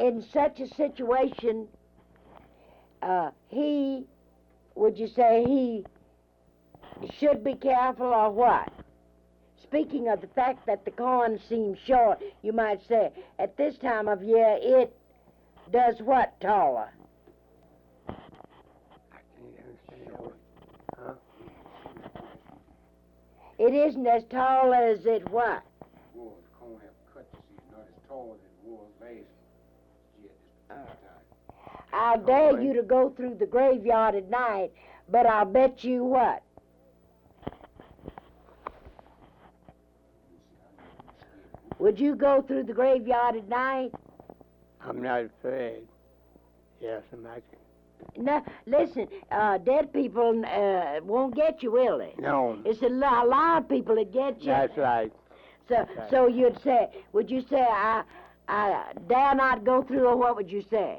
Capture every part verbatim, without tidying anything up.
in such a situation, uh, he, would you say he should be careful or what? Speaking of the fact that the corn seems short, you might say, at this time of year, it does what taller? Huh? It isn't as tall as it what? Wool, the corn have cut, you see, not as tall as it was last year at this time. I'll dare you to go through the graveyard at night, but I'll bet you what? Would you go through the graveyard at night? I'm not afraid. Yes, I'm not. No, listen, uh, dead people uh, won't get you, will they? No. It's a lot, a lot of people that get you. That's right. So, right. so you'd say, would you say, I, I dare not go through, or what would you say?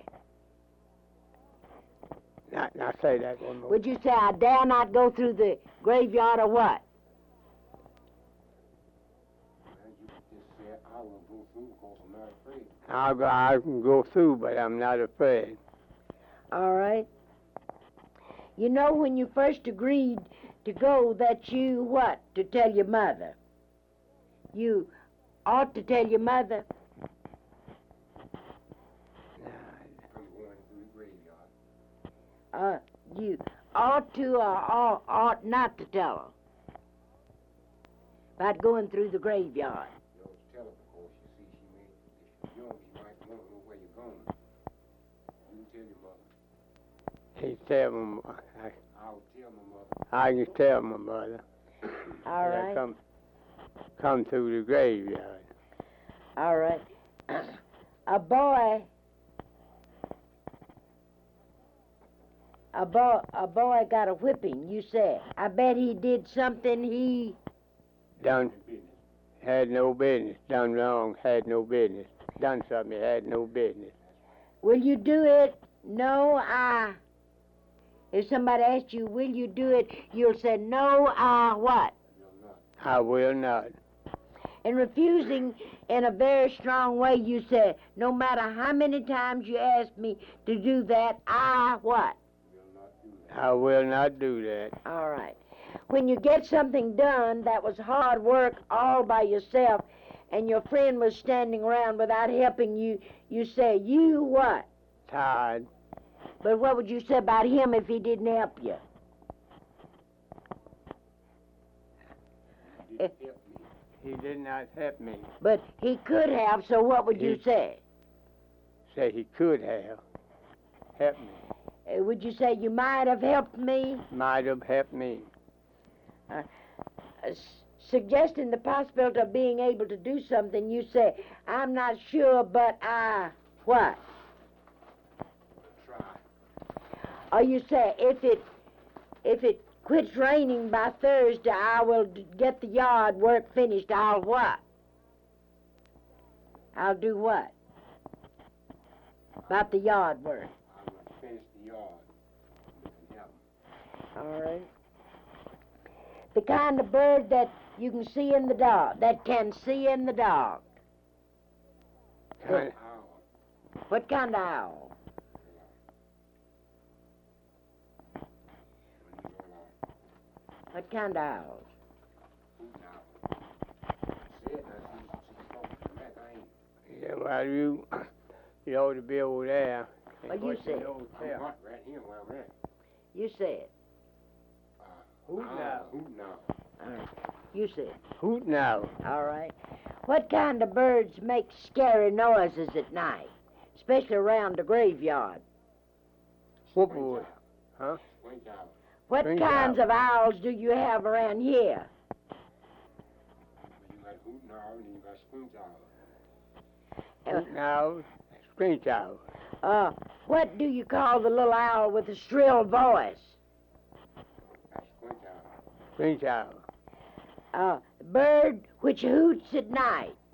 Not, not say that one more. Would you say, I dare not go through the graveyard, or what? Well, you just said I will go through because I'm not afraid. I'll go, I can go through, but I'm not afraid. All right. You know, when you first agreed to go, that you, what, to tell your mother? You ought to tell your mother. I'm going through the graveyard. Uh, you ought to or ought, ought not to tell her about going through the graveyard. You ought to tell her because you see, she may, if she's young, she might want to know where you're going. You can tell your mother. He tell my, I, I'll tell my mother. I can tell my mother. All that I right. come, come through the graveyard. All right. A boy, a boy, a boy got a whipping. You said. I bet he did something he. Done, had no business. Done wrong, had no business. Done something, had no business. Will you do it? No, I. If somebody asks you, will you do it? You'll say, no, I what? You're not. I will not. And refusing in a very strong way, you say, no matter how many times you ask me to do that, I what? Will not do that. I will not do that. All right. When you get something done that was hard work all by yourself, and your friend was standing around without helping you, you say, you what? Tired. But what would you say about him if he didn't help you? You didn't help me. He did not help me. But he could have, so what would you He- say? Say he could have helped me. Uh, would you say you might have helped me? Might have helped me. Uh, s- suggesting the possibility of being able to do something, you say, I'm not sure, but I, what? Try. Or you say, if it, if it quits raining by Thursday, I will d- get the yard work finished. I'll what? I'll do what? About the yard work. I'm going to finish the yard. You can help me. All right. The kind of bird that you can see in the dark, that can see in the dark. Kind Owl. What kind of owl? When you go out. What kind of owls? Who now? Said that she, she spoke to Mac. I ain't. Yeah, well, you, you ought to be over there. Well, you What said. know I'm there? right, right here where I'm at. You said. Uh, Who owl, now? Who now? All right. You said. Hoot now. All right. What kind of birds make scary noises at night, especially around the graveyard? Whoopwood. Huh? Squint owl. What Spring kinds owl. of owls do you have around here? You got hoot owl and you got squint owl. Uh, Hoot now. Screech owl. uh, what do you call the little owl with the shrill voice? That's squint owl. Screech owl. Uh, bird which hoots at night.